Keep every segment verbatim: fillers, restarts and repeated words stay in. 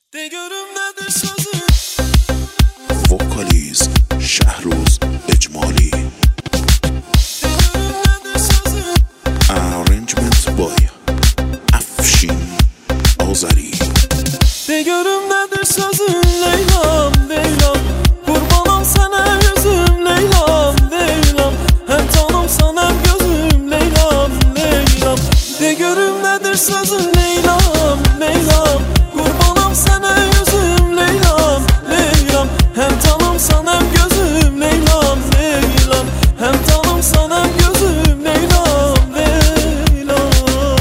De görüm nedir sözü. Vokaliz Şehruz Ecmali. De görüm nedir sözü. Arrangement boy Afşin Azari. De görüm nedir sözün Leylam, Leylam. Kurbanım sana yüzüm Leylam, Leylam. Hem tanım sana gözüm Leylam, Leylam. De görüm nedir sözün Leylam, Leylam. Kurbanım sana yüzüm Leylam, Leylam. Hem tanım sana gözüm Leylam, Leylam. Hem tanım sana gözüm Leylam, Leylam.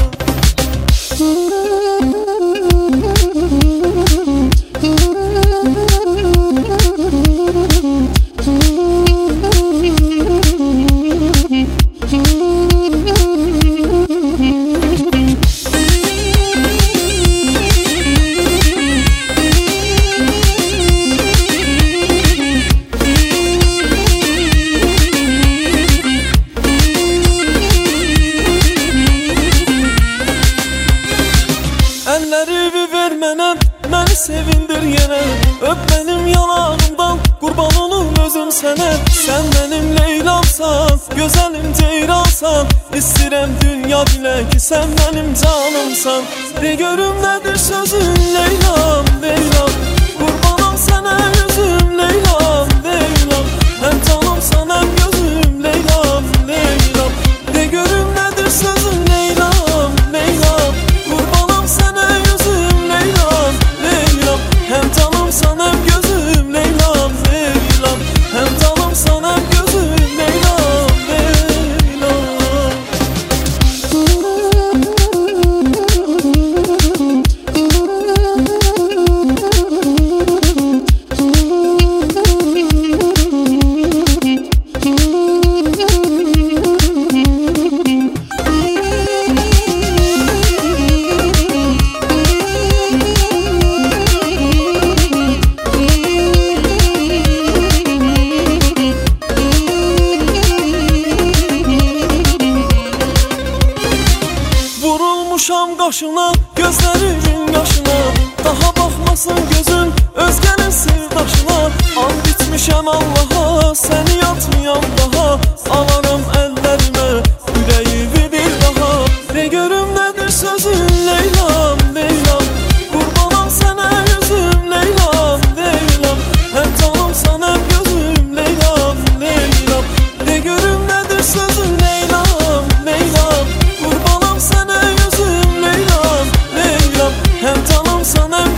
Elleri bir ver mənə, məni sevindir yenə. Öp benim yanağımdan, qurban olum özüm sənə. Sən mənim Leylamsan, gözəlim ceyransan. İstirəm dünya bilə ki, sən mənim canımsan. De görüm nədir sözün Leylam, Leylam. Qurbanım sənə yüzüm Leylam, Leylam. Həm canım sana gözüm Leylam, Leylam. De görüm nədir sözün Leylam, Leylam. Qurbanım sənə yüzüm Leylam, Leylam. Hem canım sana gözüm Leylam, Leylam. Hem canım sana gözüm Leylam, Leylam. Vurulmuşam qaşına, gözlərimin yaşına. Daha baxmasın gözüm özgənin sirdaşına. And bitmişəm Allaha, səni yatmayam daha. Alarım əllərimə, ürəyimi bir daha. De görüm nədir sözün Leylam, Leylam. Qurbanım sənə yüzüm Leylam, Leylam. Hem canım sana gözüm Leylam, Leylam. De görüm nədir sözün Leylam, Leylam. Qurbanım sənə yüzüm Leylam, Leylam. Hem canım sana